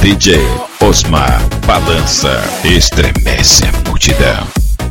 DJ Osmar balança, estremece a multidão.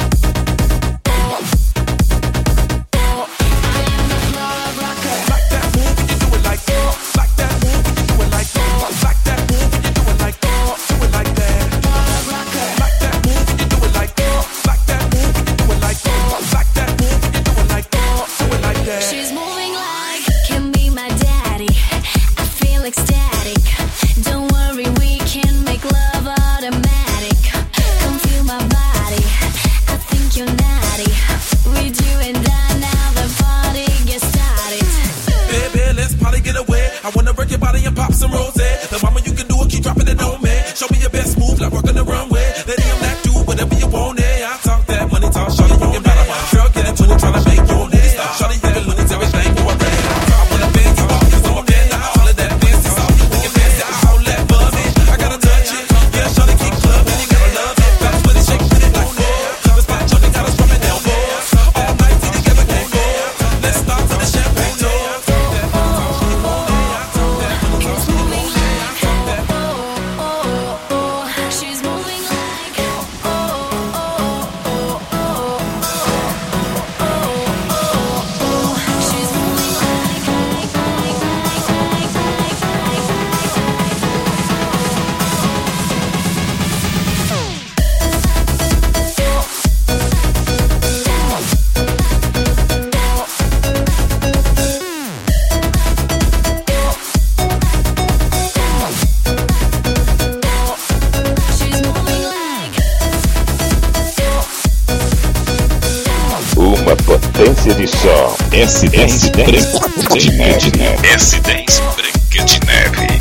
Potência de som S10 Branca de Neve. S10 Branca de Neve.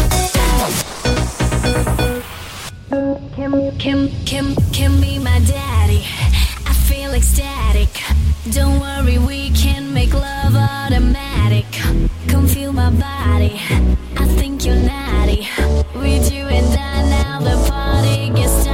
Can be my daddy. I feel ecstatic. Don't worry, we can make love automatic. Come feel my body. I think you're naughty. With you and I now the party gets